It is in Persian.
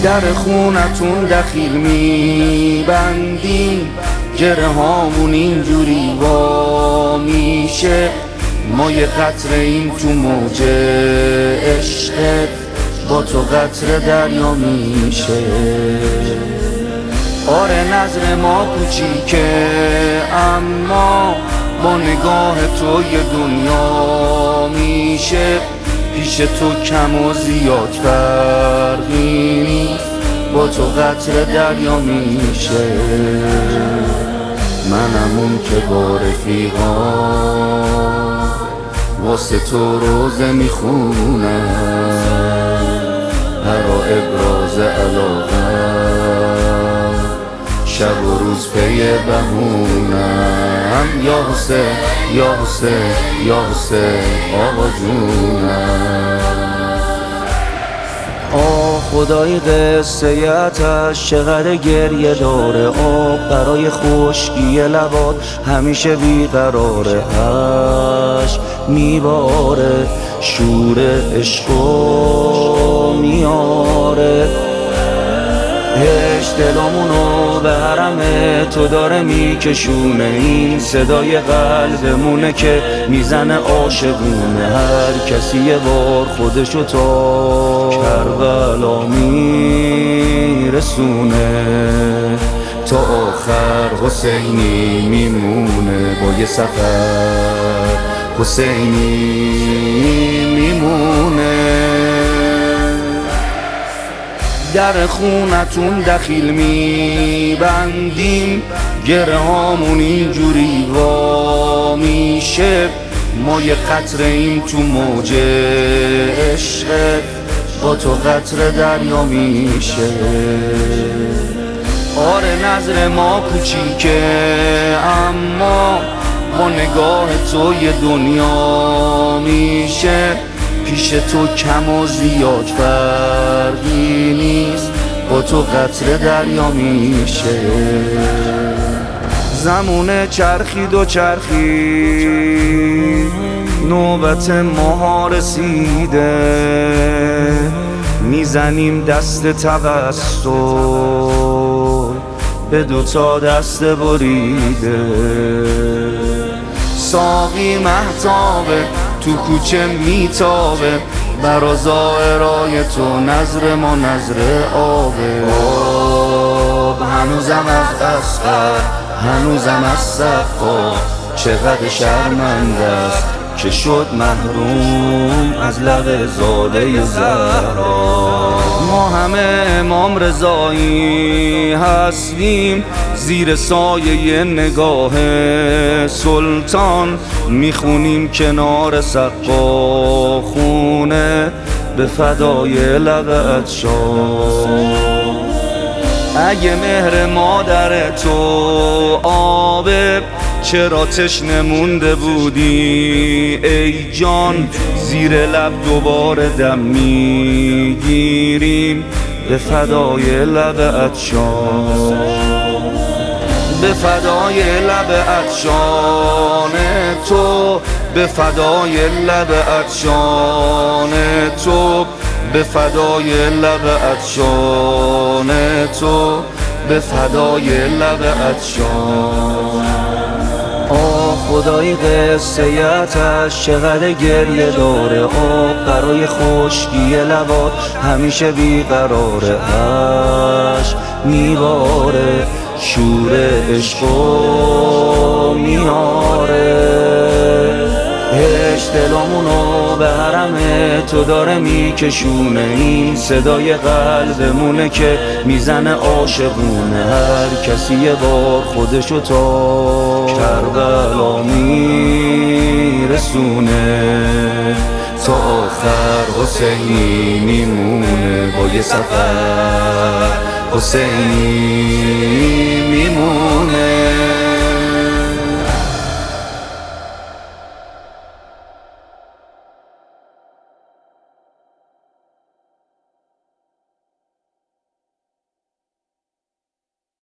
در خونتون دخیل میبندیم، گره هامون اینجوری وا میشه، ما یه قطره این تو موج عشقت، با تو قطره دریا میشه. آره نظر ما کوچیکه اما با نگاه تو یه دنیا میشه، پیش تو کم و زیاد فرقی نیست، با تو قطره دریا میشه. منم اون که با رفیقان واسه تو روزه میخونم، هر ابراز علاقم شب و روز پی بهونم. یا حسین یا حسین یا حسین آقا جونم. خدای قصه اتش چقدر گریه داره، آب برای خشکی لبات همیشه بیقراره، هش میباره شور عشقو میاره، هش دلامونو به حرم تو داره میکشونه، این صدای قلبمونه که میزنه عاشقونه، هر کسی یه بار خودشو تا کربلا میرسونه، تا آخر حسینی میمونه، با یه سفر حسینی میمونه. در خونتون دخیل میبندیم، گره هامون اینجوری وا میشه، ما یه قطره این تو موج عشقت، با تو قطره دریا میشه. آره نظر ما کوچیکه اما با نگاه تو یه دنیا میشه، پیش تو کم و زیاد فرقی نیست، با تو قطره دریا میشه. زمونه چرخید و چرخید، نوبت ماها رسیده، میزنیم دست توسل به دوتا دست بریده، ساقی مهتابه تو کوچه میتابه، برا زائرای تو نظر ما نظر آبه، آب هنوزم از اصغر هنوزم از سقا، چقدر شرمنده است که شد محروم از لب زاده زهرا. ما همه امام رضایی هستیم، زیر سایه نگاه سلطان میخونیم کنار سقا خونه، به فدای لب عطشان. اگه مهر مادر تو آبه، چرا تشنه مونده بودی ای جان، زیر لب دوباره دم میگیریم، به فدای لب عطشان، به فدای لب عطشان تو، به فدای لب عطشان تو، به فدای لب عطشان تو، به فدای لب عطشان. خدای قصه اتش چقدر گریه داره، آب برای خشکی لبات همیشه بیقراره، هش میباره شور عشقو میاره، هش دلامونو به حرم تو داره میکشونه، این صدای قلبمونه که میزنه عاشقونه، هر کسی یه بار خودشو تا کربلا میرسونه، تا آخر حسینی میمونه، با یه سفر حسینی میمونه.